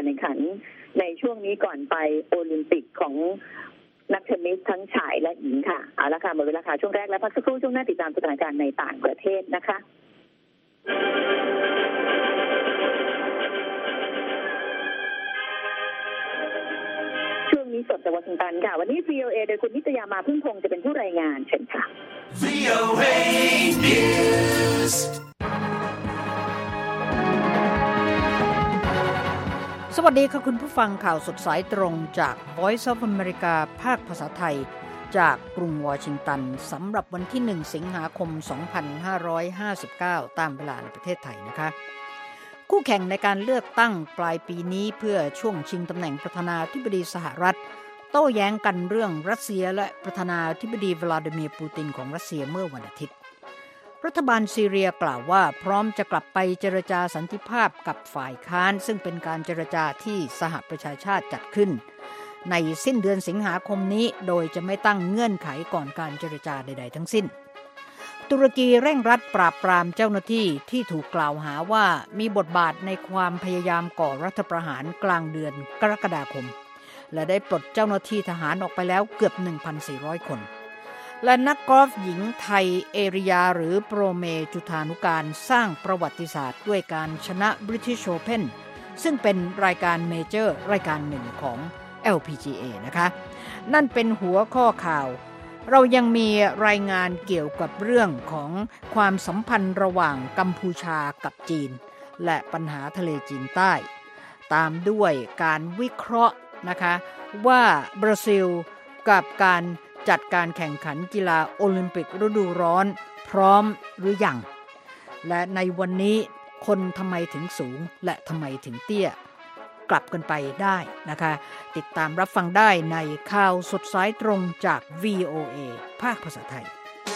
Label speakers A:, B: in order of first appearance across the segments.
A: การแข่งขันในช่วงนี้ก่อนไปโอลิมปิกของนักเทนนิสทั้งชายและหญิงค่ะเอาละค่ะหมดเวลาค่ะช่วงแรกแล้วพักสักครู่ช่วงหน้าติดตามสถานการณ์ในต่างประเทศนะคะช่วงนี้สดจากวอชิงตันค่ะวันนี้ VOA โดยคุณนิตยามาพึ่งพงษ์จะเป็นผู้รายงานเชิญค่ะ VOA News
B: สวัสดีค่ะคุณผู้ฟังข่าวสดสายตรงจาก Voice of America ภาคภาษาไทยจากกรุงวอชิงตันสำหรับวันที่1สิงหาคม2559ตามเวลาในประเทศไทยนะคะคู่แข่งในการเลือกตั้งปลายปีนี้เพื่อช่วงชิงตำแหน่งประธานาธิบดีสหรัฐโต้แย้งกันเรื่องรัสเซียและประธานาธิบดีวลาดิเมียร์ปูตินของรัสเซียเมื่อวันอาทิตย์รัฐบาลซีเรียกล่าวว่าพร้อมจะกลับไปเจรจาสันติภาพกับฝ่ายค้านซึ่งเป็นการเจรจาที่สหประชาชาติจัดขึ้นในสิ้นเดือนสิงหาคมนี้โดยจะไม่ตั้งเงื่อนไขก่อนการเจรจาใดๆทั้งสิ้นตุรกีเร่งรัดปราบปรามเจ้าหน้าที่ที่ถูกกล่าวหาว่ามีบทบาทในความพยายามก่อรัฐประหารกลางเดือนกรกฎาคมและได้ปลดเจ้าหน้าที่ทหารออกไปแล้วเกือบ 1,400 คนและนักกอล์ฟหญิงไทยเอริยาหรือโปรเมจุธานุการสร้างประวัติศาสตร์ด้วยการชนะ British Open ซึ่งเป็นรายการเมเจอร์รายการหนึ่งของ LPGA นะคะนั่นเป็นหัวข้อข่าวเรายังมีรายงานเกี่ยวกับเรื่องของความสัมพันธ์ระหว่างกัมพูชากับจีนและปัญหาทะเลจีนใต้ตามด้วยการวิเคราะห์นะคะว่าบราซิลกับการจัดการแข่งขันกีฬาโอลิมปิกฤดูร้อนพร้อมหรือยังและในวันนี้คนทำไมถึงสูงและทำไมถึงเตี้ยกลับกันไปได้นะคะติดตามรับฟังได้ในข่าวสดสายตรงจาก VOA ภาคภาษาไทย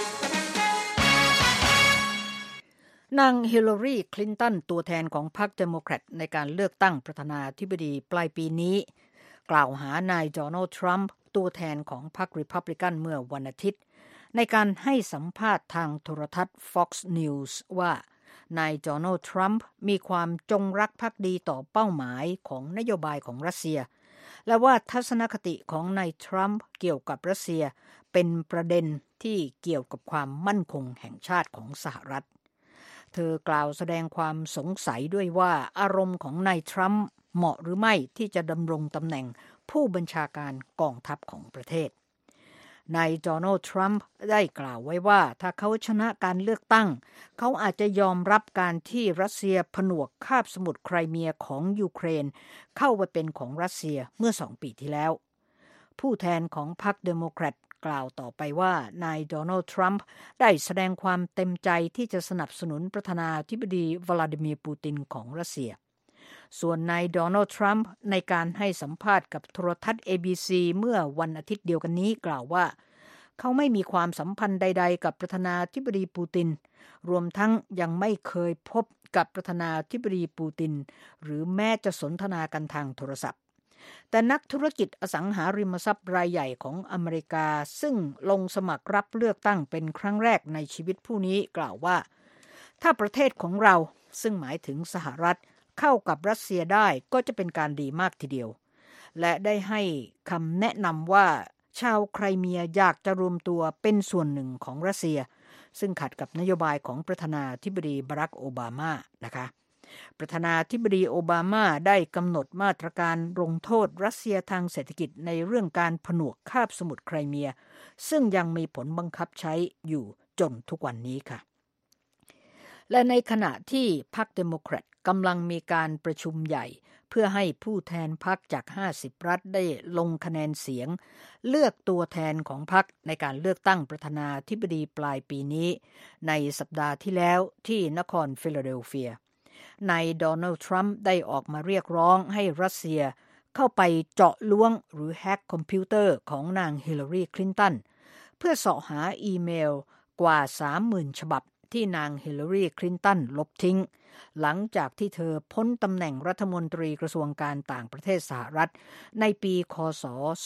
B: นางฮิลลารีคลินตันตัวแทนของพรรคเดโมแครตในการเลือกตั้งประธานาธิบดีปลายปีนี้กล่าวหานายโดนัลด์ทรัมป์ตัวแทนของพรรครีพับลิกันเมื่อวันอาทิตย์ในการให้สัมภาษณ์ทางโทรทัศน์ Fox News ว่านายโดนัลด์ทรัมป์มีความจงรักภักดีต่อเป้าหมายของนโยบายของรัสเซียและว่าทัศนคติของนายทรัมป์เกี่ยวกับรัสเซียเป็นประเด็นที่เกี่ยวกับความมั่นคงแห่งชาติของสหรัฐเธอกล่าวแสดงความสงสัยด้วยว่าอารมณ์ของนายทรัมป์เหมาะหรือไม่ที่จะดำรงตำแหน่งผู้บัญชาการกองทัพของประเทศนายโดนัลด์ทรัมป์ได้กล่าวไว้ว่าถ้าเขาชนะการเลือกตั้งเขาอาจจะยอมรับการที่รัสเซียผนวกคาบสมุทรไครเมียของยูเครนเข้าไปเป็นของรัสเซียเมื่อ2 ปีที่แล้วผู้แทนของพรรคเดโมแครตกล่าวต่อไปว่านายโดนัลด์ทรัมป์ได้แสดงความเต็มใจที่จะสนับสนุนประธานาธิบดีวลาดิเมียร์ปูตินของรัสเซียส่วนนายโดนัลด์ทรัมป์ในการให้สัมภาษณ์กับโทรทัศน์ ABC เมื่อวันอาทิตย์เดียวกันนี้กล่าวว่าเขาไม่มีความสัมพันธ์ใดๆกับประธานาธิบดีปูตินรวมทั้งยังไม่เคยพบกับประธานาธิบดีปูตินหรือแม้จะสนทนากันทางโทรศัพท์แต่นักธุรกิจอสังหาริมทรัพย์รายใหญ่ของอเมริกาซึ่งลงสมัครรับเลือกตั้งเป็นครั้งแรกในชีวิตผู้นี้กล่าวว่าถ้าประเทศของเราซึ่งหมายถึงสหรัฐเข้ากับรัสเซียได้ก็จะเป็นการดีมากทีเดียวและได้ให้คำแนะนำว่าชาวไครเมียอยากจะรวมตัวเป็นส่วนหนึ่งของรัสเซียซึ่งขัดกับนโยบายของประธานาธิบดีบารักโอบามานะคะประธานาธิบดีโอบามาได้กำหนดมาตรการลงโทษรัสเซียทางเศรษฐกิจในเรื่องการผนวกคาบสมุทรไครเมียซึ่งยังมีผลบังคับใช้อยู่จนทุกวันนี้ค่ะและในขณะที่พรรคเดโมแครตกำลังมีการประชุมใหญ่เพื่อให้ผู้แทนพรรคจาก50รัฐได้ลงคะแนนเสียงเลือกตัวแทนของพรรคในการเลือกตั้งประธานาธิบดีปลายปีนี้ในสัปดาห์ที่แล้วที่นครฟิลาเดลเฟียนายโดนัลด์ทรัมป์ได้ออกมาเรียกร้องให้รัสเซียเข้าไปเจาะล้วงหรือแฮกคอมพิวเตอร์ของนางฮิลลารีคลินตันเพื่อเสาะหาอีเมลกว่า 30,000 ฉบับที่นางฮิลลารีคลินตันลบทิ้งหลังจากที่เธอพ้นตำแหน่งรัฐมนตรีกระทรวงการต่างประเทศสหรัฐในปีค.ศ.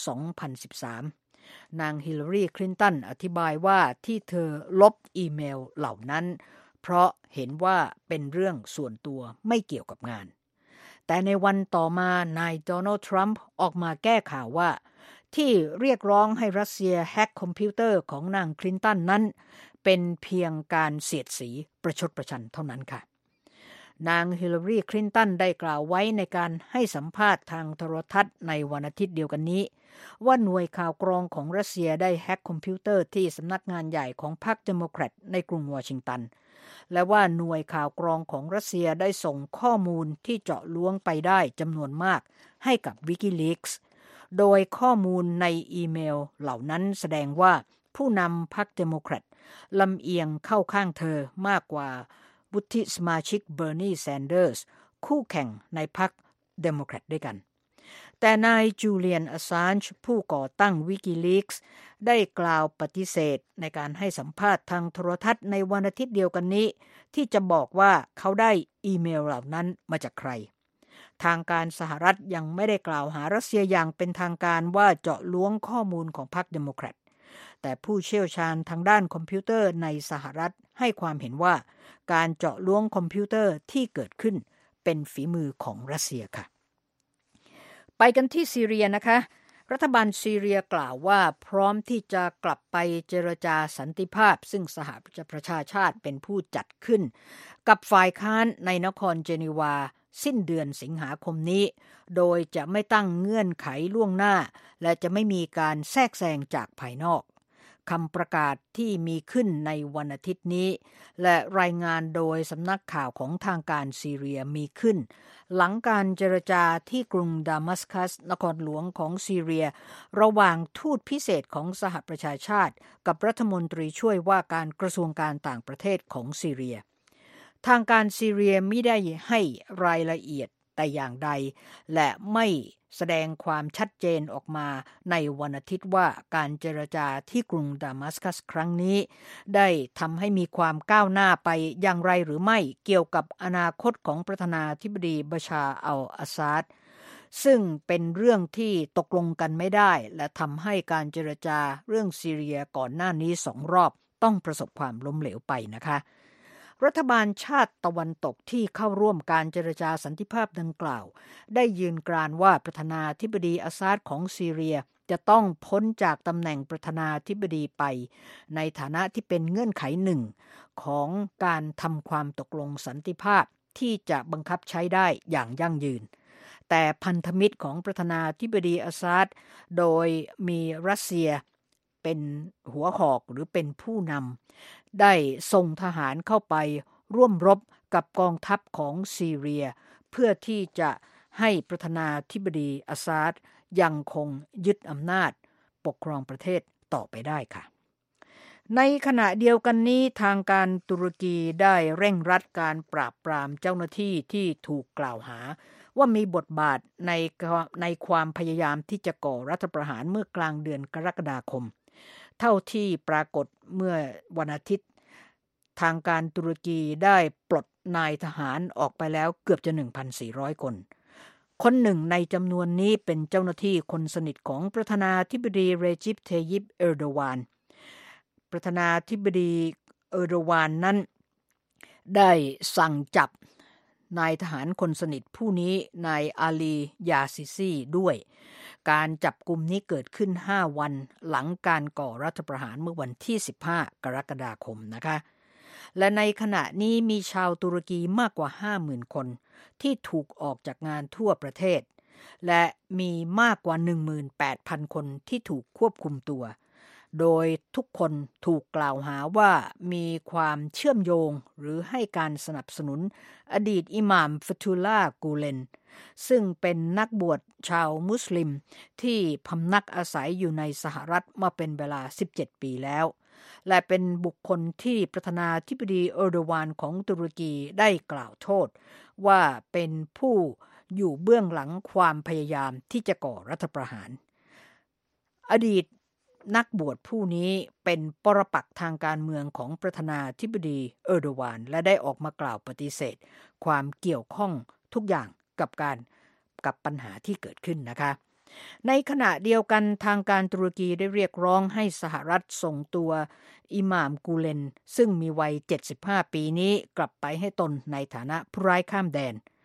B: 2013นางฮิลลารีคลินตันอธิบายว่าที่เธอลบอีเมลเหล่านั้นเพราะเห็นว่าเป็นเรื่องส่วนตัวไม่เกี่ยวกับงาน แแต่ในวันต่อมานายโดนัลด์ทรัมป์ออกมาแก้ข่าวว่าที่เรียกร้องให้รัสเซียแฮ็กคอมพิวเตอร์ของนางคลินตันนั้นเป็นเพียงการเสียดสีประชดประชันเท่านั้นค่ะนางฮิลลารีคลินตันได้กล่าวไว้ในการให้สัมภาษณ์ทางโทรทัศน์ในวันอาทิตย์เดียวกันนี้ว่าหน่วยข่าวกรองของรัสเซียได้แฮ็กคอมพิวเตอร์ที่สำนักงานใหญ่ของพรรคเดโมแครตในกรุงวอชิงตันและว่าหน่วยข่าวกรองของรัสเซียได้ส่งข้อมูลที่เจาะล้วงไปได้จำนวนมากให้กับ WikiLeaks โดยข้อมูลในอีเมลเหล่านั้นแสดงว่าผู้นำพรรคเดโมแครตลำเอียงเข้าข้างเธอมากกว่าวุฒิสมาชิกเบอร์นีแซนเดอร์สคู่แข่งในพรรคเดโมแครตด้วยกันแต่นายจูเลียน อสซานจ์ผู้ก่อตั้ง WikiLeaks ได้กล่าวปฏิเสธในการให้สัมภาษณ์ทางโทรทัศน์ในวันอาทิตย์เดียวกันนี้ที่จะบอกว่าเขาได้อีเมลเหล่านั้นมาจากใครทางการสหรัฐยังไม่ได้กล่าวหารัสเซียอย่างเป็นทางการว่าเจาะล้วงข้อมูลของพรรคเดโมแครตแต่ผู้เชี่ยวชาญทางด้านคอมพิวเตอร์ในสหรัฐให้ความเห็นว่าการเจาะล้วงคอมพิวเตอร์ที่เกิดขึ้นเป็นฝีมือของรัสเซียค่ะไปกันที่ซีเรียนะคะรัฐบาลซีเรียกล่าวว่าพร้อมที่จะกลับไปเจรจาสันติภาพซึ่งสหประชาชาติเป็นผู้จัดขึ้นกับฝ่ายค้านในนครเจนีวาสิ้นเดือนสิงหาคมนี้โดยจะไม่ตั้งเงื่อนไขล่วงหน้าและจะไม่มีการแทรกแซงจากภายนอกคำประกาศที่มีขึ้นในวันอาทิตย์นี้และรายงานโดยสำนักข่าวของทางการซีเรียมีขึ้นหลังการเจรจาที่กรุงดามัสกัสนครหลวงของซีเรียระหว่างทูตพิเศษของสหประชาชาติกับรัฐมนตรีช่วยว่าการกระทรวงการต่างประเทศของซีเรียทางการซีเรียไม่ได้ให้รายละเอียดแต่อย่างใดและไม่แสดงความชัดเจนออกมาในวันอาทิตย์ว่าการเจรจาที่กรุงดามัสกัสครั้งนี้ได้ทำให้มีความก้าวหน้าไปอย่างไรหรือไม่เกี่ยวกับอนาคตของประธานาธิบดีบัชาร์อัลอาซาดซึ่งเป็นเรื่องที่ตกลงกันไม่ได้และทำให้การเจรจาเรื่องซีเรียก่อนหน้านี้2 รอบต้องประสบความล้มเหลวไปนะคะรัฐบาลชาติตะวันตกที่เข้าร่วมการเจรจาสันติภาพดังกล่าวได้ยืนกรานว่าประธานาธิบดีอาซาดของซีเรียจะต้องพ้นจากตำแหน่งประธานาธิบดีไปในฐานะที่เป็นเงื่อนไขหนึ่งของการทำความตกลงสันติภาพที่จะบังคับใช้ได้อย่างยั่งยืนแต่พันธมิตรของประธานาธิบดีอาซาดโดยมีรัสเซียเป็นหัวหอกหรือเป็นผู้นำได้ส่งทหารเข้าไปร่วมรบกับกองทัพของซีเรียเพื่อที่จะให้ประธานาธิบดีอาซาดยังคงยึดอำนาจปกครองประเทศต่อไปได้ค่ะในขณะเดียวกันนี้ทางการตุรกีได้เร่งรัดการปราบปรามเจ้าหน้าที่ที่ถูกกล่าวหาว่ามีบทบาทในความพยายามที่จะก่อรัฐประหารเมื่อกลางเดือนกรกฎาคมเท่าที่ปรากฏเมื่อวันอาทิตย์ทางการตุรกีได้ปลดนายทหารออกไปแล้วเกือบจะ 1,400 คนหนึ่งในจำนวนนี้เป็นเจ้าหน้าที่คนสนิทของประธานาธิบดีเรจิป เทยิป เอร์โดวานประธานาธิบดีเอร์โดวานนั้นได้สั่งจับนายทหารคนสนิทผู้นี้นายอาลียาซิซีด้วยการจับกุมนี้เกิดขึ้น5 วันหลังการก่อรัฐประหารเมื่อวันที่15 กรกฎาคมนะคะและในขณะนี้มีชาวตุรกีมากกว่า 50,000 คนที่ถูกออกจากงานทั่วประเทศและมีมากกว่า 18,000 คนที่ถูกควบคุมตัวโดยทุกคนถูกกล่าวหาว่ามีความเชื่อมโยงหรือให้การสนับสนุนอดีตอิหม่ามฟะตุลลาห์ กูเลนซึ่งเป็นนักบวชชาวมุสลิมที่พำนักอาศัยอยู่ในสหรัฐมาเป็นเวลา17 ปีแล้วและเป็นบุคคลที่ประธานาธิบดีเอร์โดวานของตุรกีได้กล่าวโทษว่าเป็นผู้อยู่เบื้องหลังความพยายามที่จะก่อรัฐประหารอดีตนักบวชผู้นี้เป็นปรปักษ์ทางการเมืองของประธานาธิบดีเอร์โดวานและได้ออกมากล่าวปฏิเสธความเกี่ยวข้องทุกอย่างกับปัญหาที่เกิดขึ้นนะคะในขณะเดียวกันทางการตุรกีได้เรียกร้องให้สหรัฐส่งตัวอิหม่ามกูเลนซึ่งมีวัย75 ปีนี้กลับไปให้ตนในฐานะผู้ร้ายข้ามแดน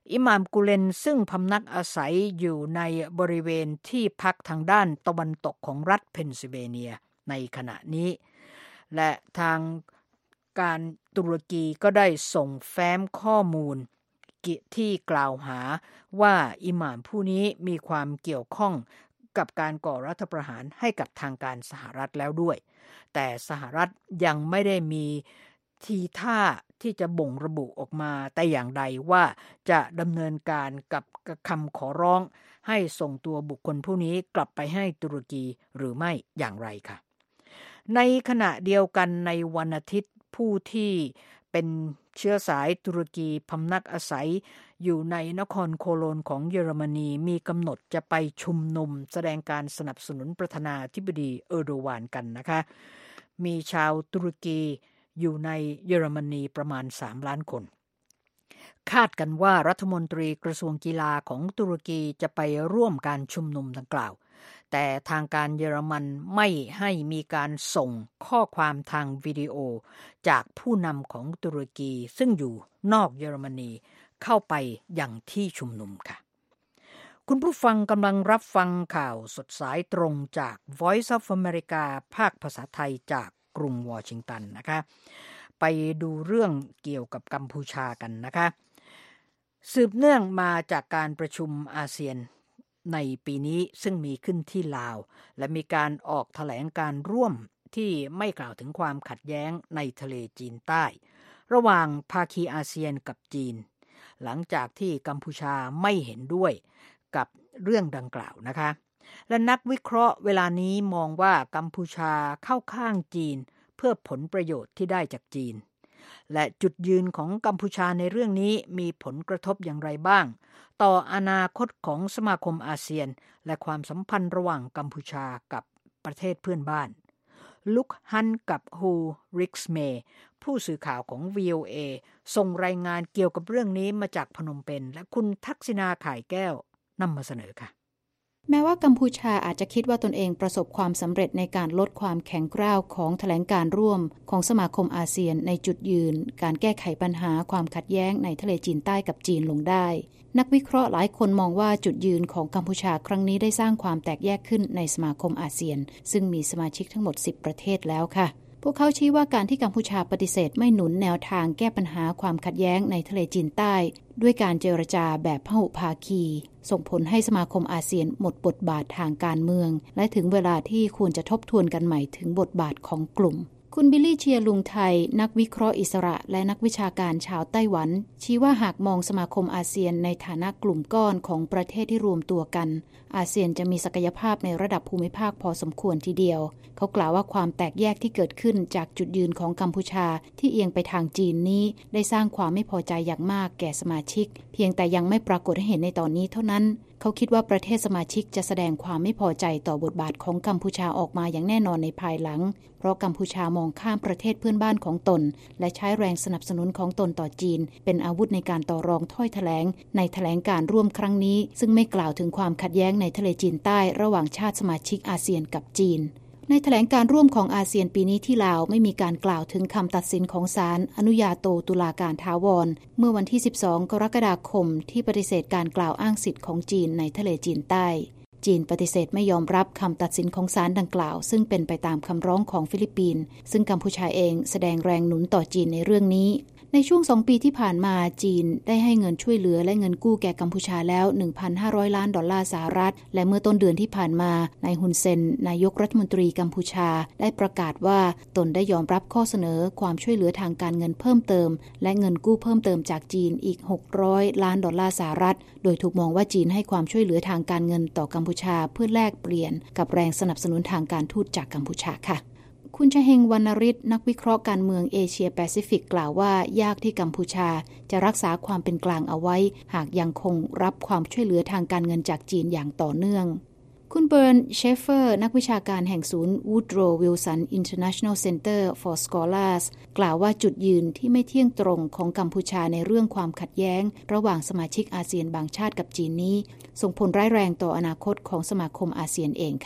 B: อิหม่ามกุเลนซึ่งพำนักอาศัยอยู่ในบริเวณที่พักทางด้านตะวันตกของรัฐเพนซิลเวเนียในขณะนี้และทางการตุรกีก็ได้ส่งแฟ้มข้อมูลที่กล่าวหาว่าอิหม่ามผู้นี้มีความเกี่ยวข้องกับการก่อรัฐประหารให้กับทางการสหรัฐแล้วด้วยแต่สหรัฐยังไม่ได้มีทีท่าที่จะบ่งระบุออกมาแต่อย่างใดว่าจะดำเนินการกับคำขอร้องให้ส่งตัวบุคคลผู้นี้กลับไปให้ตุรกีหรือไม่อย่างไรค่ะในขณะเดียวกันในวันอาทิตย์ผู้ที่เป็นเชื้อสายตุรกีพำนักอาศัยอยู่ในนครโคโลนของเยอรมนีมีกำหนดจะไปชุมนุมแสดงการสนับสนุนประธานาธิบดีเออร์โดวานกันนะคะมีชาวตุรกีอยู่ในเยอรมนีประมาณ3 ล้านคนคาดกันว่ารัฐมนตรีกระทรวงกีฬาของตุรกีจะไปร่วมการชุมนุมดังกล่าวแต่ทางการเยอรมันไม่ให้มีการส่งข้อความทางวิดีโอจากผู้นำของตุรกีซึ่งอยู่นอกเยอรมนีเข้าไปยังที่ชุมนุมค่ะคุณผู้ฟังกำลังรับฟังข่าวสดสายตรงจาก Voice of America ภาคภาษาไทยจากกรุงวอชิงตันนะคะไปดูเรื่องเกี่ยวกับกัมพูชากันนะคะสืบเนื่องมาจากการประชุมอาเซียนในปีนี้ซึ่งมีขึ้นที่ลาวและมีการออกแถลงการร่วมที่ไม่กล่าวถึงความขัดแย้งในทะเลจีนใต้ระหว่างภาคีอาเซียนกับจีนหลังจากที่กัมพูชาไม่เห็นด้วยกับเรื่องดังกล่าวนะคะและนักวิเคราะห์เวลานี้มองว่ากัมพูชาเข้าข้างจีนเพื่อผลประโยชน์ที่ได้จากจีนและจุดยืนของกัมพูชาในเรื่องนี้มีผลกระทบอย่างไรบ้างต่ออนาคตของสมาคมอาเซียนและความสัมพันธ์ระหว่างกัมพูชากับประเทศเพื่อนบ้านลุคฮันกับฮูริกส์เมย์ผู้สื่อข่าวของ VOA ส่งรายงานเกี่ยวกับเรื่องนี้มาจากพนมเปญและคุณทักษิณาข่ายแก้วนำมาเสนอค่ะ
C: แม้ว่ากัมพูชาอาจจะคิดว่าตนเองประสบความสำเร็จในการลดความแข็งกร้าวของแถลงการร่วมของสมาคมอาเซียนในจุดยืนการแก้ไขปัญหาความขัดแย้งในทะเลจีนใต้กับจีนลงได้นักวิเคราะห์หลายคนมองว่าจุดยืนของกัมพูชาครั้งนี้ได้สร้างความแตกแยกขึ้นในสมาคมอาเซียนซึ่งมีสมาชิกทั้งหมด10ประเทศแล้วค่ะพวกเขาชี้ว่าการที่กัมพูชาปฏิเสธไม่หนุนแนวทางแก้ปัญหาความขัดแย้งในทะเลจีนใต้ด้วยการเจรจาแบบพหุภาคีส่งผลให้สมาคมอาเซียนหมดบทบาททางการเมืองและถึงเวลาที่ควรจะทบทวนกันใหม่ถึงบทบาทของกลุ่มคุณบิลลี่เชียลุงไทยนักวิเคราะห์อิสระและนักวิชาการชาวไต้หวันชี้ว่าหากมองสมาคมอาเซียนในฐานะกลุ่มก้อนของประเทศที่รวมตัวกันอาเซียนจะมีศักยภาพในระดับภูมิภาคพอสมควรทีเดียวเขากล่าวว่าความแตกแยกที่เกิดขึ้นจากจุดยืนของกัมพูชาที่เอียงไปทางจีนนี้ได้สร้างความไม่พอใจอย่างมากแก่สมาชิกเพียงแต่ยังไม่ปรากฏให้เห็นในตอนนี้เท่านั้นเขาคิดว่าประเทศสมาชิกจะแสดงความไม่พอใจต่อบทบาทของกัมพูชาออกมาอย่างแน่นอนในภายหลังเพราะกัมพูชามองข้ามประเทศเพื่อนบ้านของตนและใช้แรงสนับสนุนของตนต่อจีนเป็นอาวุธในการต่อรองถ้อยแถลงในแถลงการร่วมครั้งนี้ซึ่งไม่กล่าวถึงความขัดแย้งในทะเลจีนใต้ระหว่างชาติสมาชิกอาเซียนกับจีนในแถลงการร่วมของอาเซียนปีนี้ที่ลาวไม่มีการกล่าวถึงคำตัดสินของศาลอนุญาโตตุลาการถาวรเมื่อวันที่12กรกฎาคมที่ปฏิเสธการกล่าวอ้างสิทธิ์ของจีนในทะเลจีนใต้จีนปฏิเสธไม่ยอมรับคำตัดสินของศาลดังกล่าวซึ่งเป็นไปตามคำร้องของฟิลิปปินส์ซึ่งกัมพูชาเองแสดงแรงหนุนต่อจีนในเรื่องนี้ในช่วง2ปีที่ผ่านมาจีนได้ให้เงินช่วยเหลือและเงินกู้แก่กัมพูชาแล้ว 1,500 ล้านดอลลาร์สหรัฐและเมื่อต้นเดือนที่ผ่านมานายฮุนเซนนายกรัฐมนตรีกัมพูชาได้ประกาศว่าตนได้ยอมรับข้อเสนอความช่วยเหลือทางการเงินเพิ่มเติมและเงินกู้เพิ่มเติมจากจีนอีก600ล้านดอลลาร์สหรัฐโดยถูกมองว่าจีนให้ความช่วยเหลือทางการเงินต่อกัมพูชาเพื่อแลกเปลี่ยนกับแรงสนับสนุนทางการทูตจากกัมพูชาค่ะคุณชเฮงวรรณฤทธิ์นักวิเคราะห์การเมืองเอเชียแปซิฟิกกล่าวว่ายากที่กัมพูชาจะรักษาความเป็นกลางเอาไว้หากยังคงรับความช่วยเหลือทางการเงินจากจีนอย่างต่อเนื่องคุณเบิร์นเชฟเฟอร์นักวิชาการแห่งศูนย์ Woodrow Wilson International Center for Scholars กล่าวว่าจุดยืนที่ไม่เที่ยงตรงของกัมพูชาในเรื่องความขัดแย้งระหว่างสมาชิกอาเซียนบางชาติกับจีนนี้ส่งผลร้ายแรงต่ออนาคตของสมาคมอาเซียนเองค่ะ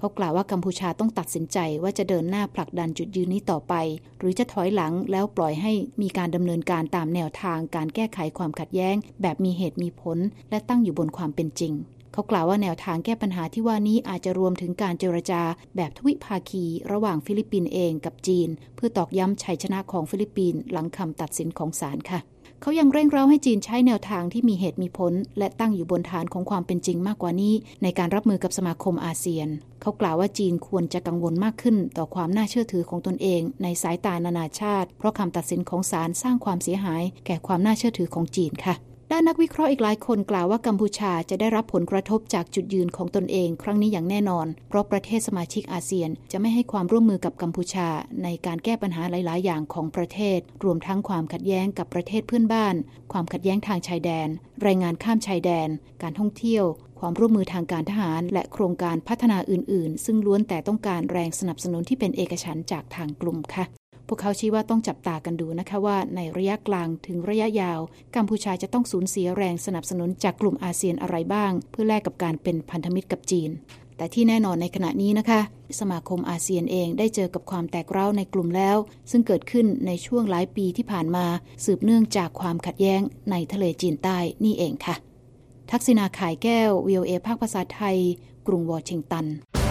C: เขากล่าวว่ากัมพูชาต้องตัดสินใจว่าจะเดินหน้าผลักดันจุดยืนนี้ต่อไปหรือจะถอยหลังแล้วปล่อยให้มีการดำเนินการตามแนวทางการแก้ไขความขัดแย้งแบบมีเหตุมีผลและตั้งอยู่บนความเป็นจริงเขากล่าวว่าแนวทางแก้ปัญหาที่ว่านี้อาจจะรวมถึงการเจรจาแบบทวิภาคีระหว่างฟิลิปปินส์เองกับจีนเพื่อตอกย้ำชัยชนะของฟิลิปปินส์หลังคำตัดสินของศาลค่ะเขายังเร่งเร้าให้จีนใช้แนวทางที่มีเหตุมีผลและตั้งอยู่บนฐานของความเป็นจริงมากกว่านี้ในการรับมือกับสมาคมอาเซียนเขากล่าวว่าจีนควรจะกังวลมากขึ้นต่อความน่าเชื่อถือของตนเองในสายตานานาชาติเพราะคำตัดสินของศาลสร้างความเสียหายแก่ความน่าเชื่อถือของจีนค่ะด้านนักวิเคราะห์อีกหลายคนกล่าวว่ากัมพูชาจะได้รับผลกระทบจากจุดยืนของตนเองครั้งนี้อย่างแน่นอนเพราะประเทศสมาชิกอาเซียนจะไม่ให้ความร่วมมือกับกัมพูชาในการแก้ปัญหาหลายๆอย่างของประเทศรวมทั้งความขัดแย้งกับประเทศเพื่อนบ้านความขัดแย้งทางชายแดนแรงงานข้ามชายแดนการท่องเที่ยวความร่วมมือทางการทหารและโครงการพัฒนาอื่นๆซึ่งล้วนแต่ต้องการแรงสนับสนุนที่เป็นเอกฉันท์จากทางกลุ่มค่ะพวกเขาชี้ว่าต้องจับตากันดูนะคะว่าในระยะกลางถึงระยะยาวกัมพูชาจะต้องสูญเสียแรงสนับสนุนจากกลุ่มอาเซียนอะไรบ้างเพื่อแลกกับการเป็นพันธมิตรกับจีนแต่ที่แน่นอนในขณะนี้นะคะสมาคมอาเซียนเองได้เจอกับความแตกร้าวในกลุ่มแล้วซึ่งเกิดขึ้นในช่วงหลายปีที่ผ่านมาสืบเนื่องจากความขัดแย้งในทะเลจีนใต้นี่เองค่ะทักษิณาข่ายแก้ว VOA ภาคภาษาไทยกรุงวอชิงตัน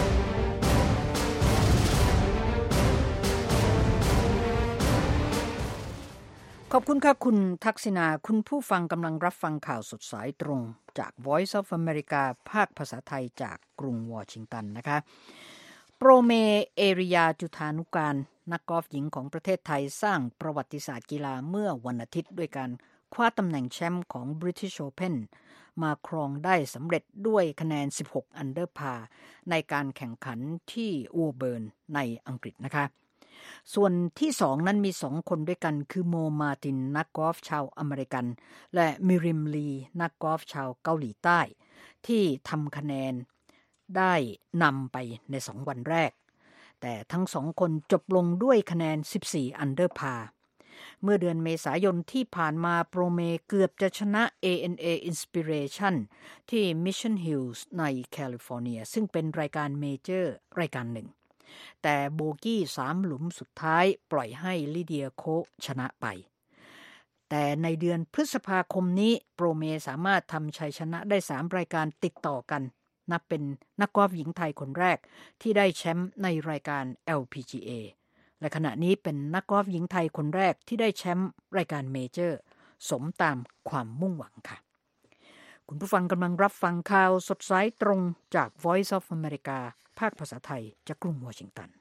B: ขอบคุณค่ะคุณทักษิณาคุณผู้ฟังกำลังรับฟังข่าวสดสายตรงจาก Voice of America ภาคภาษาไทยจากกรุงวอชิงตันนะคะโปรเมเอริยาจุฑานุการนักกอล์ฟหญิงของประเทศไทยสร้างประวัติศาสตร์กีฬาเมื่อวันอาทิตย์ด้วยการคว้าตำแหน่งแชมป์ของ British Open มาครองได้สำเร็จด้วยคะแนน16อันเดอร์พาร์ในการแข่งขันที่วูเบิร์นในอังกฤษนะคะส่วนที่2นั้นมี2คนด้วยกันคือโมมาตินนักกอล์ฟชาวอเมริกันและมิริมลีนักกอล์ฟชาวเกาหลีใต้ที่ทำคะแนนได้นำไปใน2วันแรกแต่ทั้ง2คนจบลงด้วยคะแนน14อันเดอร์พาร์เมื่อเดือนเมษายนที่ผ่านมาโปรเมเกือบจะชนะ ANA Inspiration ที่ Mission Hills ในแคลิฟอร์เนียซึ่งเป็นรายการเมเจอร์รายการหนึ่งแต่โบกี้3หลุมสุดท้ายปล่อยให้ลิเดียโคชนะไปแต่ในเดือนพฤษภาคมนี้โปรเมสามารถทำชัยชนะได้3รายการติดต่อกันนับเป็นนักกอล์ฟหญิงไทยคนแรกที่ได้แชมป์ในรายการ LPGA และขณะนี้เป็นนักกอล์ฟหญิงไทยคนแรกที่ได้แชมป์รายการเมเจอร์สมตามความมุ่งหวังค่ะคุณผู้ฟังกำลังรับฟังข่าวสดสายตรงจาก Voice of America ภาคภาษาไทยจากกรุงวอชิงตัน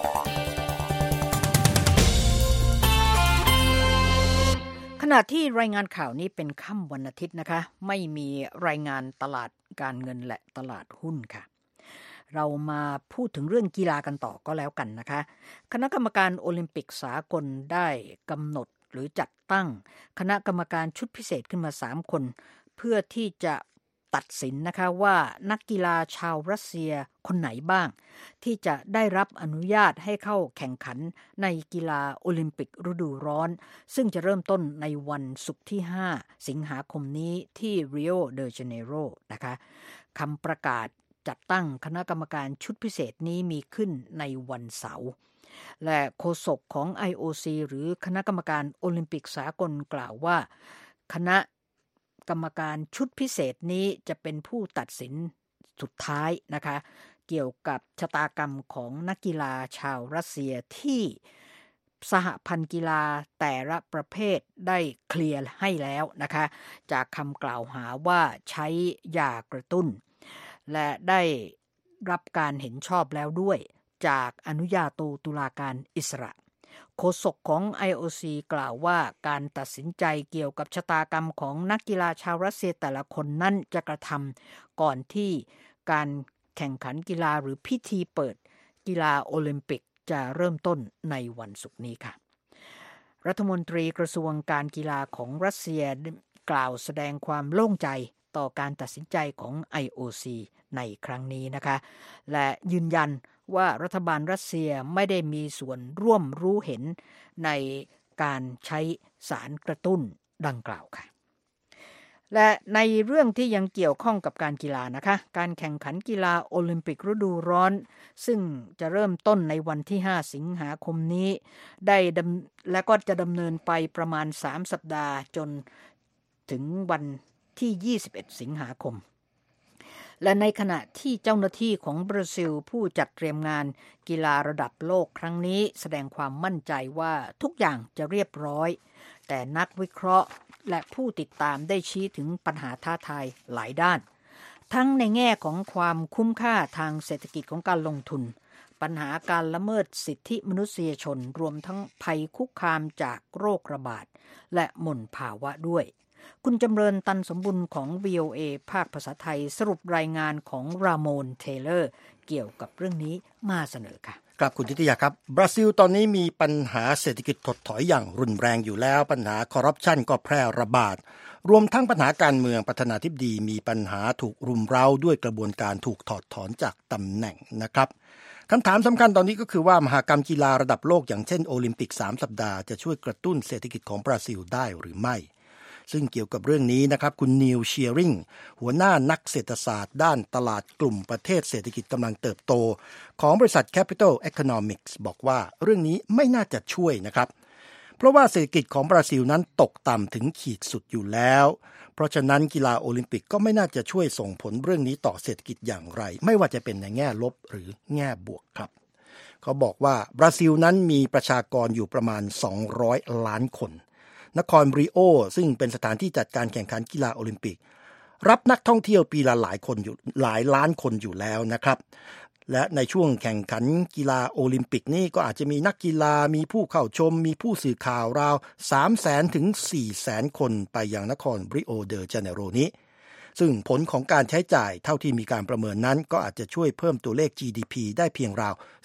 B: ขณะที่รายงานข่าวนี้เป็นค่ำวันอาทิตย์นะคะไม่มีรายงานตลาดการเงินและตลาดหุ้นค่ะเรามาพูดถึงเรื่องกีฬากันต่อก็แล้วกันนะคะคณะกรรมการโอลิมปิกสากลได้กำหนดหรือจัดตั้งคณะกรรมการชุดพิเศษขึ้นมา3คนเพื่อที่จะตัดสินนะคะว่านักกีฬาชาวรัสเซียคนไหนบ้างที่จะได้รับอนุญาตให้เข้าแข่งขันในกีฬาโอลิมปิกฤดูร้อนซึ่งจะเริ่มต้นในวันศุกร์ที่5สิงหาคมนี้ที่ริโอเดจาเนโรนะคะคำประกาศจัดตั้งคณะกรรมการชุดพิเศษนี้มีขึ้นในวันเสาร์และโฆษกของ IOC หรือคณะกรรมการโอลิมปิกสากลกล่าวว่าคณะกรรมการชุดพิเศษนี้จะเป็นผู้ตัดสินสุดท้ายนะคะเกี่ยวกับชะตากรรมของนักกีฬาชาวรัสเซียที่สหพันธ์กีฬาแต่ละประเภทได้เคลียร์ให้แล้วนะคะจากคำกล่าวหาว่าใช้ยากระตุ้นและได้รับการเห็นชอบแล้วด้วยจากอนุญาโตตุลาการอิสระโฆษกของ IOC กล่าวว่าการตัดสินใจเกี่ยวกับชะตากรรมของนักกีฬาชาวรัสเซียแต่ละคนนั้นจะกระทำก่อนที่การแข่งขันกีฬาหรือพิธีเปิดกีฬาโอลิมปิกจะเริ่มต้นในวันศุกร์นี้ค่ะรัฐมนตรีกระทรวงการกีฬาของรัสเซียกล่าวแสดงความโล่งใจต่อการตัดสินใจของ IOC ในครั้งนี้นะคะและยืนยันว่ารัฐบาลรัสเซียไม่ได้มีส่วนร่วมรู้เห็นในการใช้สารกระตุ้นดังกล่าวค่ะและในเรื่องที่ยังเกี่ยวข้องกับการกีฬานะคะการแข่งขันกีฬาโอลิมปิกฤดูร้อนซึ่งจะเริ่มต้นในวันที่5สิงหาคมนี้และก็จะดำเนินไปประมาณ3สัปดาห์จนถึงวันที่21สิงหาคมและในขณะที่เจ้าหน้าที่ของบราซิลผู้จัดเตรียมงานกีฬาระดับโลกครั้งนี้แสดงความมั่นใจว่าทุกอย่างจะเรียบร้อยแต่นักวิเคราะห์และผู้ติดตามได้ชี้ถึงปัญหาท้าทายหลายด้านทั้งในแง่ของความคุ้มค่าทางเศรษฐกิจของการลงทุนปัญหาการละเมิดสิทธิมนุษยชนรวมทั้งภัยคุกคามจากโรคระบาดและมลภาวะด้วยคุณจำเริญตันสมบุญของ VOA ภาคภาษาไทยสรุปรายงานของรามอนเทเลอร์เกี่ยวกับเรื่องนี้มาเสนอค่ะ
D: ครับคุณทิตยาครับบราซิลตอนนี้มีปัญหาเศรษฐกิจถดถอยอย่างรุนแรงอยู่แล้วปัญหาคอร์รัปชันก็แพร่ระบาดรวมทั้งปัญหาการเมืองประธานาธิบดีมีปัญหาถูกรุมเร้าด้วยกระบวนการถูกถอดถอนจากตำแหน่งนะครับคำถามสำคัญตอนนี้ก็คือว่ามหกรรมกีฬาระดับโลกอย่างเช่นโอลิมปิก3สัปดาห์จะช่วยกระตุ้นเศรษฐกิจของบราซิลได้หรือไม่ซึ่งเกี่ยวกับเรื่องนี้นะครับคุณนิวเชียริงหัวหน้านักเศรษฐศาสตร์ด้านตลาดกลุ่มประเทศเศรษฐกิจกำลังเติบโตของบริษัท Capital Economics บอกว่าเรื่องนี้ไม่น่าจะช่วยนะครับเพราะว่าเศรษฐกิจของบราซิลนั้นตกต่ำถึงขีดสุดอยู่แล้วเพราะฉะนั้นกีฬาโอลิมปิกก็ไม่น่าจะช่วยส่งผลเรื่องนี้ต่อเศรษฐกิจอย่างไรไม่ว่าจะเป็นในแง่ลบหรือแง่บวกครับเขาบอกว่าบราซิลนั้นมีประชากรอยู่ประมาณ200ล้านคนนครริโอซึ่งเป็นสถานที่จัดการแข่งขันกีฬาโอลิมปิกรับนักท่องเที่ยวปีละหลายล้านคนอยู่แล้วนะครับและในช่วงแข่งขันกีฬาโอลิมปิกนี่ก็อาจจะมีนักกีฬามีผู้เข้าชมมีผู้สื่อข่าวราว 300,000 ถึง 400,000 คนไปยังนครริโอเดจาเนโรนี้ซึ่งผลของการใช้จ่ายเท่าที่มีการประเมินนั้นก็อาจจะช่วยเพิ่มตัวเลข GDP ได้เพียงราว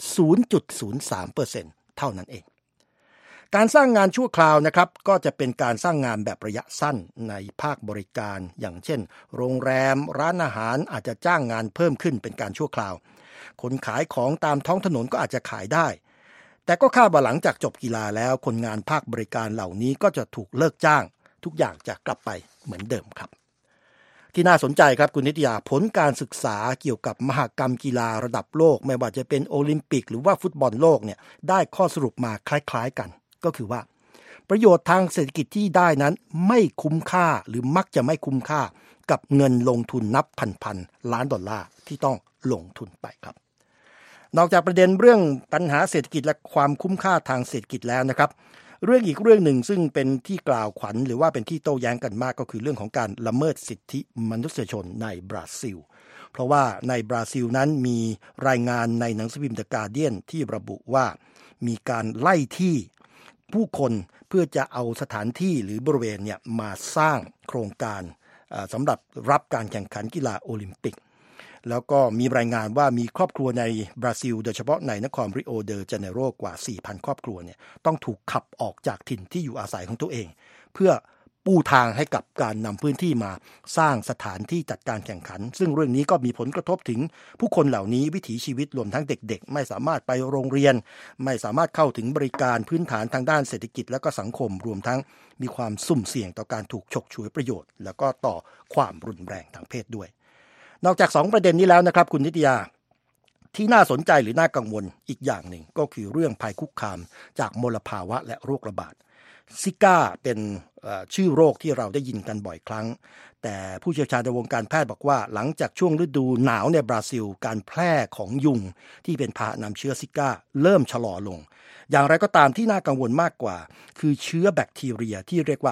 D: 0.03% เท่านั้นเองการสร้างงานชั่วคราวนะครับก็จะเป็นการสร้างงานแบบระยะสั้นในภาคบริการอย่างเช่นโรงแรมร้านอาหารอาจจะจ้างงานเพิ่มขึ้นเป็นการชั่วคราวคนขายของตามท้องถนนก็อาจจะขายได้แต่ก็คาดว่าหลังจากจบกีฬาแล้วคนงานภาคบริการเหล่านี้ก็จะถูกเลิกจ้างทุกอย่างจะกลับไปเหมือนเดิมครับที่น่าสนใจครับคุณนิตยาผลการศึกษาเกี่ยวกับมหกรรมกีฬาระดับโลกไม่ว่าจะเป็นโอลิมปิกหรือว่าฟุตบอลโลกเนี่ยได้ข้อสรุปมาคล้ายๆกันก็คือว่าประโยชน์ทางเศรษฐกิจที่ได้นั้นไม่คุ้มค่าหรือมักจะไม่คุ้มค่ากับเงินลงทุนนับพันล้านดอลลาร์ที่ต้องลงทุนไปครับนอกจากประเด็นเรื่องปัญหาเศรษฐกิจและความคุ้มค่าทางเศรษฐกิจแล้วนะครับเรื่องอีกเรื่องหนึ่งซึ่งเป็นที่กล่าวขวัญหรือว่าเป็นที่โต้แย้งกันมากก็คือเรื่องของการละเมิดสิทธิมนุษยชนในบราซิลเพราะว่าในบราซิลนั้นมีรายงานในหนังสือพิมพ์ The Guardian ที่ระบุว่ามีการไล่ที่ผู้คนเพื่อจะเอาสถานที่หรือบริเวณเนี่ยมาสร้างโครงการสำหรับรับการแข่งขันกีฬาโอลิมปิกแล้วก็มีรายงานว่ามีครอบครัวในบราซิลโดยเฉพาะในนครริโอเดจาเนโรกว่า 4,000 ครอบครัวเนี่ยต้องถูกขับออกจากถิ่นที่อยู่อาศัยของตัวเองเพื่อปูทางให้กับการนำพื้นที่มาสร้างสถานที่จัดการแข่งขันซึ่งเรื่องนี้ก็มีผลกระทบถึงผู้คนเหล่านี้วิถีชีวิตรวมทั้งเด็กๆไม่สามารถไปโรงเรียนไม่สามารถเข้าถึงบริการพื้นฐานทางด้านเศรษฐกิจและก็สังคมรวมทั้งมีความสุ่มเสี่ยงต่อการถูกฉกฉวยประโยชน์แล้วก็ต่อความรุนแรงทางเพศด้วยนอกจาก2ประเด็นนี้แล้วนะครับคุณนิตยาที่น่าสนใจหรือน่ากังวลอีกอย่างหนึ่งก็คือเรื่องภัยคุกคามจากมลภาวะและโรคระบาดซิก้าเป็นชื่อโรคที่เราได้ยินกันบ่อยครั้งแต่ผู้เชี่ยวชาญในวงการแพทย์บอกว่าหลังจากช่วงฤดูหนาวในบราซิลการแพร่ของยุงที่เป็นพาหะนำเชื้อซิก้าเริ่มชะลอลงอย่างไรก็ตามที่น่ากังวลมากกว่าคือเชื้อแบคทีเรียที่เรียกว่า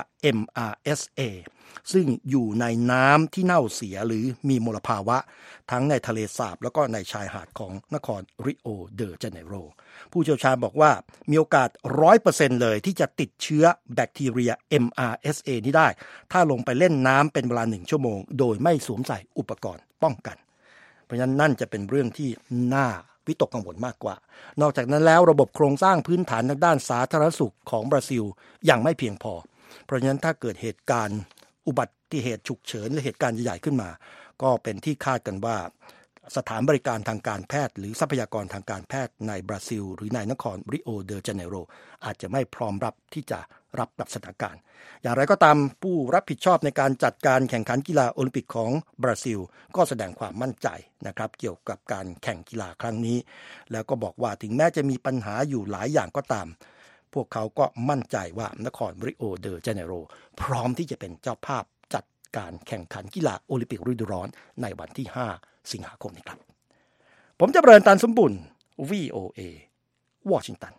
D: MRSA ซึ่งอยู่ในน้ำที่เน่าเสียหรือมีมลภาวะทั้งในทะเลสาบแล้วก็ในชายหาดของนครริโอเดจาเนโรผู้เชี่ยวชาญบอกว่ามีโอกาส 100% เลยที่จะติดเชื้อแบคทีเรีย MRSA นี้ได้ถ้าลงไปเล่นน้ำเป็นเวลา1ชั่วโมงโดยไม่สวมใส่อุปกรณ์ป้องกันเพราะฉะนั้นนั่นจะเป็นเรื่องที่น่าวิตกกังวลมากกว่านอกจากนั้นแล้วระบบโครงสร้างพื้นฐานทางด้านสาธารณสุขของบราซิลยังไม่เพียงพอเพราะฉะนั้นถ้าเกิดเหตุการณ์อุบัติเหตุฉุกเฉินหรือเหตุการณ์ใหญ่ขึ้นมาก็เป็นที่คาดกันว่าสถานบริการทางการแพทย์หรือทรัพยากรทางการแพทย์ในบราซิลหรือในนครริโอเดจาเนโรอาจจะไม่พร้อมรับที่จะรับกับสถานการณ์อย่างไรก็ตามผู้รับผิดชอบในการจัดการแข่งขันกีฬาโอลิมปิกของบราซิลก็แสดงความมั่นใจนะครับเกี่ยวกับการแข่งกีฬาครั้งนี้แล้วก็บอกว่าถึงแม้จะมีปัญหาอยู่หลายอย่างก็ตามพวกเขาก็มั่นใจว่านครริโอเดจาเนโรพร้อมที่จะเป็นเจ้าภาพจัดการแข่งขันกีฬาโอลิมปิกฤดูร้อนในวันที่5สิงหาคมนี้ครับผมจะเริญตันสมบุญ VOA วอชิงตัน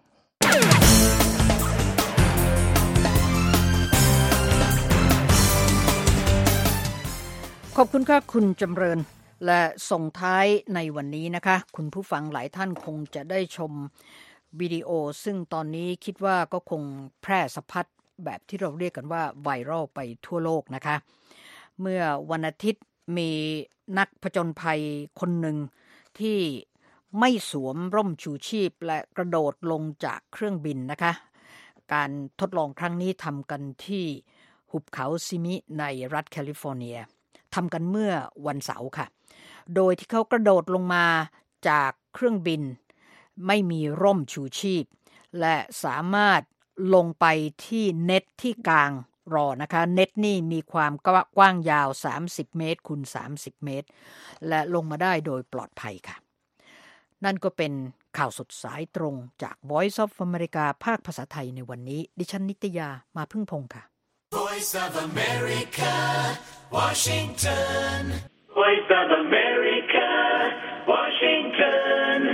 B: ขอบคุณค่ะคุณจำเริญและส่งท้ายในวันนี้นะคะคุณผู้ฟังหลายท่านคงจะได้ชมวิดีโอซึ่งตอนนี้คิดว่าก็คงแพร่สะพัดแบบที่เราเรียกกันว่าไวรัลไปทั่วโลกนะคะเมื่อวันอาทิตย์มีนักผจญภัยคนหนึ่งที่ไม่สวมร่มชูชีพและกระโดดลงจากเครื่องบินนะคะการทดลองครั้งนี้ทำกันที่หุบเขาซิมิในรัฐแคลิฟอร์เนียทำกันเมื่อวันเสาร์ค่ะโดยที่เขากระโดดลงมาจากเครื่องบินไม่มีร่มชูชีพและสามารถลงไปที่เน็ตที่กลางรอนะคะเน็ตนี่มีความกว้างยาว30 เมตรคูณ30 เมตรและลงมาได้โดยปลอดภัยค่ะนั่นก็เป็นข่าวสดสายตรงจาก Voice of America ภาคภาษาไทยในวันนี้ดิฉันนิตยามาพึ่งพงษ์ค่ะ
E: Voice of America Washington Voice of America Washington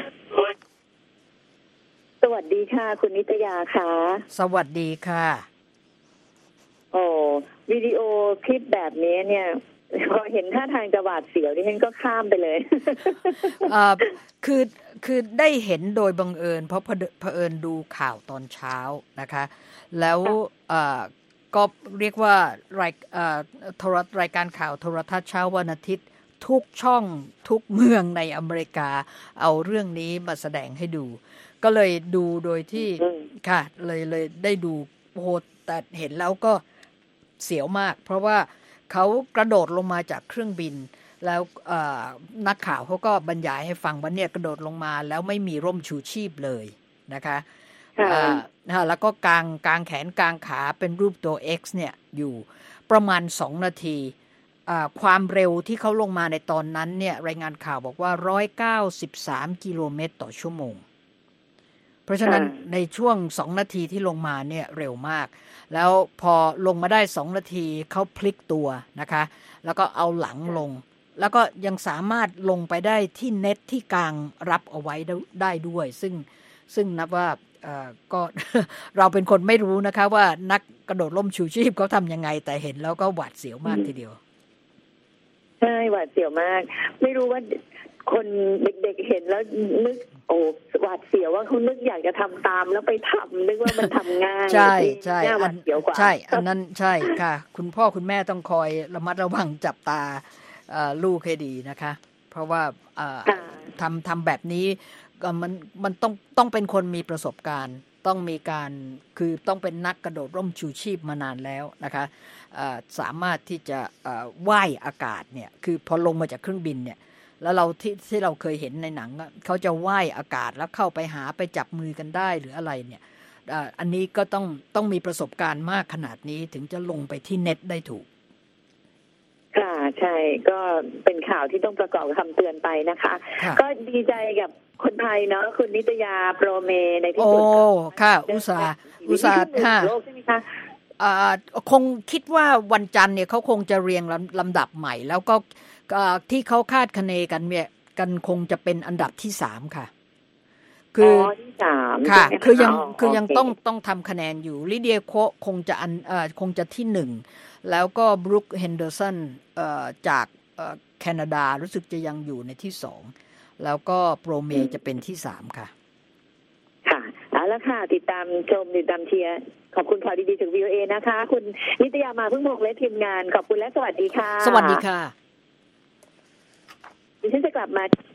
A: สวัสดีค่ะคุณนิตยาค่ะ
B: สวัสดีค่ะ
A: โอ้วิดีโอคลิปแบบนี้เนี่ยพอเห็นท่าทางจะหวาดเสียวดิฉันก็ข้ามไปเลย
B: คือได้เห็นโดยบังเอิญเพราะเผอิญดูข่าวตอนเช้านะคะแล้วก็เรียกว่ารายการข่าวโทรทัศน์เช้าวันอาทิตย์ทุกช่องทุกเมืองในอเมริกาเอาเรื่องนี้มาแสดงให้ดูก็เลยดูโดยที่ค่ะเลยได้ดูโอ้โหแต่เห็นแล้วก็เสียวมากเพราะว่าเขากระโดดลงมาจากเครื่องบินแล้วนักข่าวเขาก็บรรยายให้ฟังว่าเนี่ยกระโดดลงมาแล้วไม่มีร่มชูชีพเลยนะคะแล้วก็กางแขนกางขาเป็นรูปตัว X เนี่ยอยู่ประมาณ2 นาทีความเร็วที่เขาลงมาในตอนนั้นเนี่ยรายงานข่าวบอกว่า193 กิโลเมตรต่อชั่วโมงเพราะฉะนั้นในช่วง2 นาทีที่ลงมาเนี่ยเร็วมากแล้วพอลงมาได้2 นาทีเขาพลิกตัวนะคะแล้วก็เอาหลังลงแล้วก็ยังสามารถลงไปได้ที่เน็ตที่กลางรับเอาไว้ได้ด้วยซึ่งนับว่าก็ เราเป็นคนไม่รู้นะคะว่านักกระโดดร่มชูชีพเขาทำยังไงแต่เห็นแล้วก็หวาดเสียวมากทีเดียว
A: ใช่หวาดเสียวมากไม่รู้ว่าคนเด็กๆเห็นแล้วนึกโอ้หวาดเสียวว่าเขานึกอยากจะทำตามแล้วไปทำนึกว่ามันทำง่าย
B: ใช่ใช่
A: หวาดเสียวกว่า
B: ใช่อันนั้นใช่ค่ะคุณพ่อคุณแม่ต้องคอยระมัดระวังจับตาลูกให้ดีนะคะเพราะว่าทำแบบนี้มันต้องเป็นคนมีประสบการณ์ต้องมีการคือต้องเป็นนักกระโดดร่มชูชีพมานานแล้วนะคะสามารถที่จะว่ายอากาศเนี่ยคือพอลงมาจากเครื่องบินเนี่ยแล้วเราที่เราเคยเห็นในหนังเขาจะว่ายอากาศแล้วเข้าไปจับมือกันได้หรืออะไรเนี่ยอันนี้ก็ต้องมีประสบการณ์มากขนาดนี้ถึงจะลงไปที่เน็ตได้ถูก
A: ค่ะใช่ก็เป็นข่าวที่ต้องประกอบคำเตือนไปนะคะก็ดีใจกับคนไทยเนาะคุณนิตยาโปรเมในที่สุด
B: โอ้ค่ะอุตส่าห์ค่ะ
A: โลกใช่ไหมคะ
B: คงคิดว่าวันจันทร์เนี่ยเขาคงจะเรียงลำดับใหม่แล้วก็ที่เขาคาดคะเนกันเนี่ยกันคงจะเป็นอันดับที่3ค่ะ
A: คือที่3
B: ค่ะคือยังต้องทำคะแนนอยู่ลิเดียโคคงจะที่1แล้วก็บรูคเฮนเดอร์สันจากแคนาดารู้สึกจะยังอยู่ในที่2แล้วก็โปรเมจะเป็นที่3ค่ะ
A: ค่ะเอาละค่ะติดตามชมติดตามเชียร์ขอบคุณข่าวดีๆถึง VOA นะคะคุณนิตยามาพึ่งพงษ์และทีมงานขอบคุณและสวัสดีค่ะ
B: สวัสดีค่ะ
A: ดิฉันจะกลับมา